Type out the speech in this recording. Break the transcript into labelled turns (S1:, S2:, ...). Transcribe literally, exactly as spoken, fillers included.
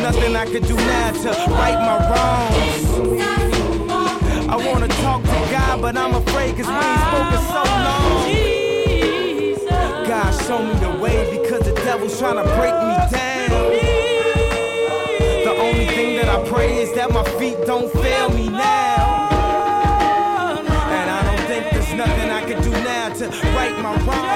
S1: nothing I could do now to right my wrongs. I wanna talk to God, but I'm afraid cause we ain't spoken so long. God, show me the way because the devil's trying to break me down. The only thing that I pray is that my feet don't fail me now. And I don't think there's nothing I can do now to right my wrongs.